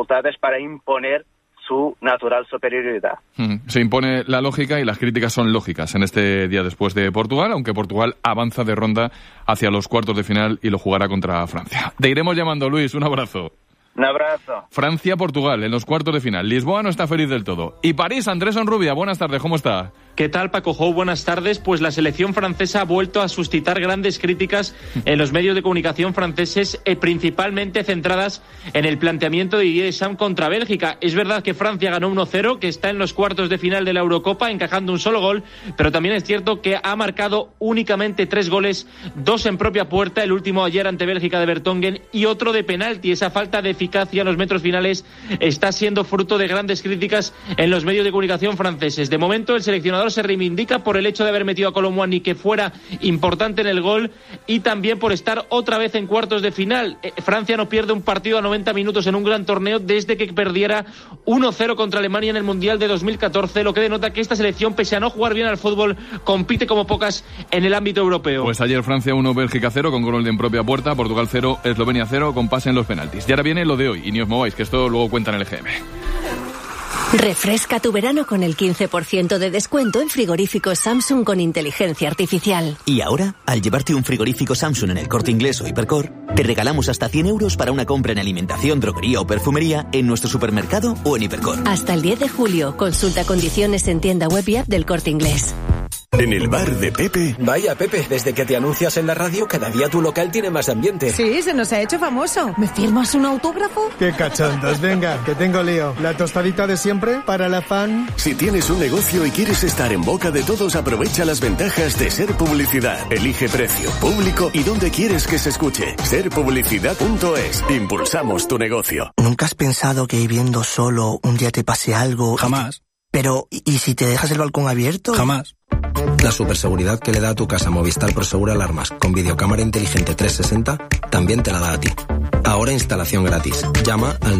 dificultades para imponer su natural superioridad. Se impone la lógica y las críticas son lógicas en este día después de Portugal, aunque Portugal avanza de ronda hacia los cuartos de final y lo jugará contra Francia. Te iremos llamando, Luis, un abrazo. Un abrazo. Francia-Portugal en los cuartos de final. Lisboa no está feliz del todo. Y París, Andrés Onrubia, buenas tardes, ¿cómo está? ¿Qué tal, Paco Jou? Buenas tardes. Pues la selección francesa ha vuelto a suscitar grandes críticas en los medios de comunicación franceses, principalmente centradas en el planteamiento de Didier Deschamps contra Bélgica. Es verdad que Francia ganó 1-0, que está en los cuartos de final de la Eurocopa, encajando un solo gol, pero también es cierto que ha marcado únicamente 3 goles, 2 en propia puerta, el último ayer ante Bélgica de Vertonghen y otro de penalti. Esa falta de eficacia en los metros finales está siendo fruto de grandes críticas en los medios de comunicación franceses. De momento, el seleccionador se reivindica por el hecho de haber metido a Kolo Muani, que fuera importante en el gol, y también por estar otra vez en cuartos de final. Francia no pierde un partido a 90 minutos en un gran torneo desde que perdiera 1-0 contra Alemania en el Mundial de 2014, lo que denota que esta selección, pese a no jugar bien al fútbol, compite como pocas en el ámbito europeo. Pues ayer Francia 1, Bélgica 0, con gol en propia puerta, Portugal 0, Eslovenia 0, con pase en los penaltis. Y ahora viene lo de hoy, y ni os mováis, que esto luego cuenta en el EGM. Refresca tu verano con el 15% de descuento en frigoríficos Samsung con inteligencia artificial. Y ahora, al llevarte un frigorífico Samsung en el Corte Inglés o Hipercor, te regalamos hasta 100 euros para una compra en alimentación, droguería o perfumería en nuestro supermercado o en Hipercor. Hasta el 10 de julio. Consulta condiciones en tienda web y app del Corte Inglés. En el bar de Pepe. Vaya, Pepe, desde que te anuncias en la radio, cada día tu local tiene más ambiente. Sí, se nos ha hecho famoso. ¿Me firmas un autógrafo? ¡Qué cachondos! Venga, que tengo lío. ¿La tostadita de siempre para la fan? Si tienes un negocio y quieres estar en boca de todos, aprovecha las ventajas de Ser Publicidad. Elige precio, público y dónde quieres que se escuche. Serpublicidad.es. Impulsamos tu negocio. ¿Nunca has pensado que viviendo solo un día te pase algo? Jamás. Pero, ¿y si te dejas el balcón abierto? Jamás. La superseguridad que le da a tu casa Movistar Prosegur Alarmas con videocámara inteligente 360 también te la da a ti. Ahora instalación gratis. Llama al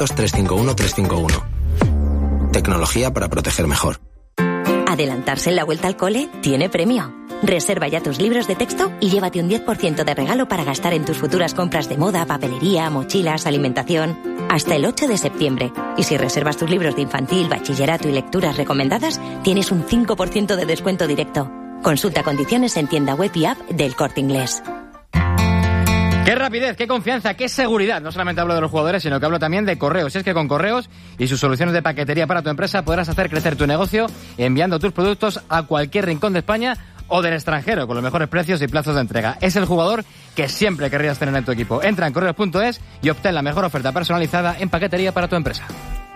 900-351-351. Tecnología para proteger mejor. Adelantarse en la vuelta al cole tiene premio. Reserva ya tus libros de texto y llévate un 10% de regalo para gastar en tus futuras compras de moda, papelería, mochilas, alimentación. Hasta el 8 de septiembre. Y si reservas tus libros de infantil, bachillerato y lecturas recomendadas, tienes un 5% de descuento directo. Consulta condiciones en tienda web y app del Corte Inglés. ¡Qué rapidez, qué confianza, qué seguridad! No solamente hablo de los jugadores, sino que hablo también de Correos. Es que con Correos y sus soluciones de paquetería para tu empresa podrás hacer crecer tu negocio enviando tus productos a cualquier rincón de España o del extranjero, con los mejores precios y plazos de entrega. Es el jugador que siempre querrías tener en tu equipo. Entra en correos.es y obtén la mejor oferta personalizada en paquetería para tu empresa.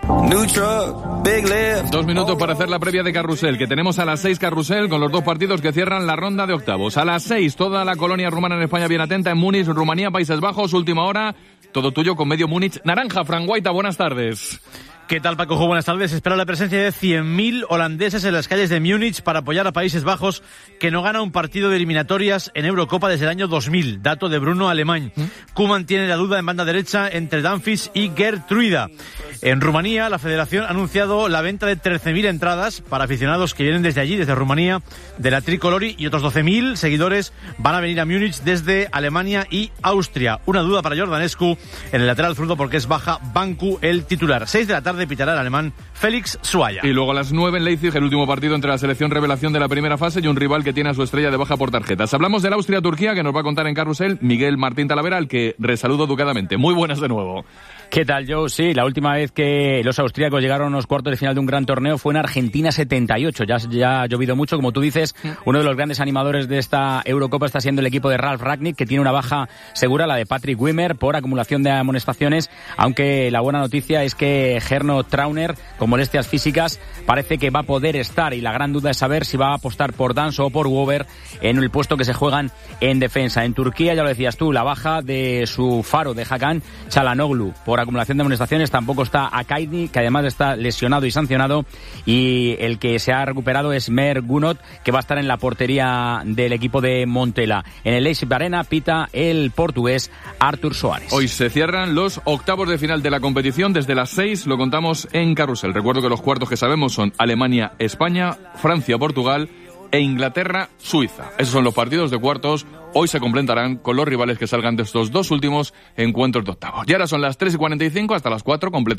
2 minutos para hacer la previa de Carrusel, que tenemos a las 6 Carrusel con los 2 partidos que cierran la ronda de octavos. A las 6, toda la colonia rumana en España bien atenta, en Múnich, Rumanía, Países Bajos, última hora, todo tuyo con medio Múnich naranja. Fran Guaita, buenas tardes. ¿Qué tal, Paco? Buenas tardes. Espera la presencia de 100.000 holandeses en las calles de Múnich para apoyar a Países Bajos, que no gana un partido de eliminatorias en Eurocopa desde el año 2000. Dato de Bruno Alemán. Koeman tiene la duda en banda derecha entre Dumfries y Geertruida. En Rumanía, la federación ha anunciado la venta de 13.000 entradas para aficionados que vienen desde allí, desde Rumanía, de la Tricolori, y otros 12.000 seguidores van a venir a Múnich desde Alemania y Austria. Una duda para Jordanescu en el lateral zurdo porque es baja Bancu, el titular. 6 de la tarde pitará el alemán Félix Suaya. Y luego a las 9 en Leipzig, el último partido entre la selección revelación de la primera fase y un rival que tiene a su estrella de baja por tarjetas. Hablamos del Austria-Turquía, que nos va a contar en Carrusel Miguel Martín Talavera, al que resaludo educadamente. Muy buenas de nuevo. ¿Qué tal, Joe? Sí, la última vez que los austríacos llegaron a los cuartos de final de un gran torneo fue en Argentina 78. Ya ha llovido mucho, como tú dices. Uno de los grandes animadores de esta Eurocopa está siendo el equipo de Ralf Rangnick, que tiene una baja segura, la de Patrick Wimmer, por acumulación de amonestaciones, aunque la buena noticia es que Gernot Trauner, con molestias físicas, parece que va a poder estar, y la gran duda es saber si va a apostar por Danso o por Weber en el puesto que se juegan en defensa. En Turquía, ya lo decías tú, la baja de su faro de Hakan Çalhanoğlu por acumulación de amonestaciones. Tampoco está Akaini, que además está lesionado y sancionado, y el que se ha recuperado es Mer Gunot, que va a estar en la portería del equipo de Montela. En el Leipzig Arena pita el portugués Artur Soares. Hoy se cierran los octavos de final de la competición. Desde las 6 lo contamos en Carrusel. Recuerdo que los cuartos que sabemos son Alemania-España, Francia-Portugal e Inglaterra-Suiza. Esos son los partidos de cuartos. Hoy se completarán con los rivales que salgan de estos 2 últimos encuentros de octavos. Y ahora son las 3:45, hasta las 4 completas.